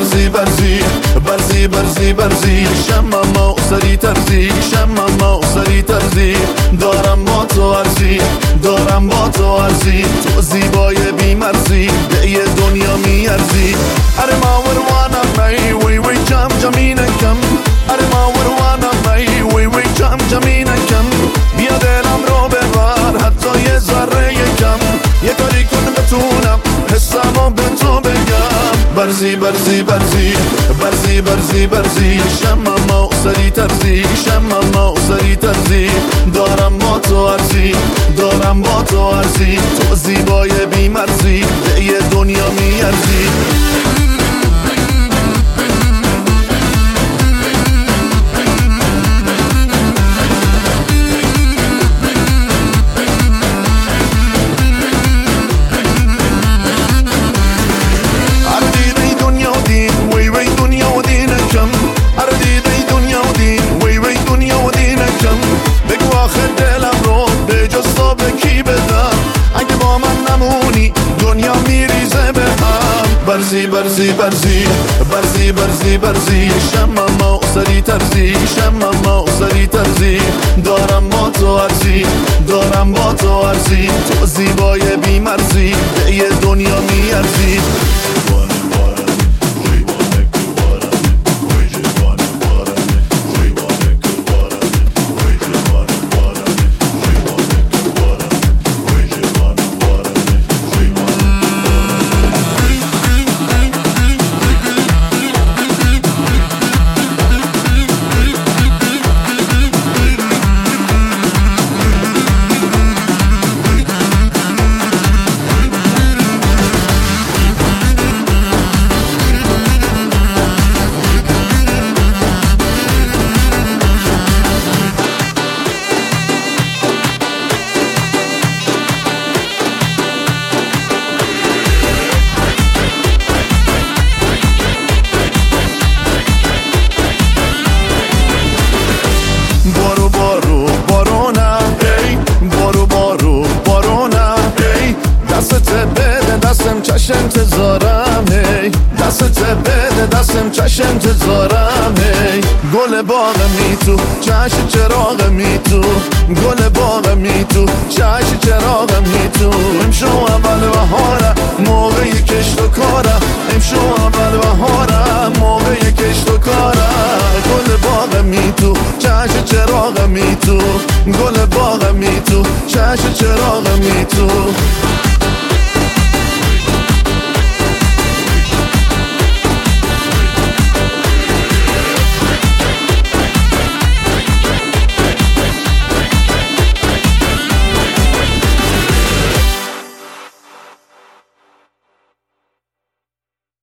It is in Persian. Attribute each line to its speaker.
Speaker 1: برزی برزی برزی برزی برزی شمم و سری ترزی شمم و سری ترزی دارم با تو عرضی دارم با تو عرضی تو زیبای بیمرزی به یه دنیا میارزی اره ما وروانم می وی وی جم جمینکم اره ما وروانم می وی وی جم جمینکم بیا دلم رو ببر حتی یه ذره کم یه کاری کن بتونم حسمو به تو بگم برزی برزی برزی برزی برزی برزی شمم و سری ترزی شمم و سری ترزی دارم با تو عرضی دارم با تو عرضی تو زیبای بیمرزی به یه دنیا میارزی برزی برزی برزی برزی برزی برزی شمم و سری ترزی شمم و سری ترزی دارم با تو عرضی دارم با تو عرضی تو زیبای بیمرزی به یه دنیا میارزی بارو بارو بارونه ای بارو بارو بارونه ای دستت بده دستم چش انتظارم ای دستت بده دستم چش انتظارم ای گل باغ می تو چش چراغ می تو گل باغ می تو چش چراغ می تو امشو اول بهاره موقع کشت و کاره امشو اول بهاره موقع کشت و کاره گل باغ می تو چش چراغ می تو گل باغ می تو چش چراغ می تو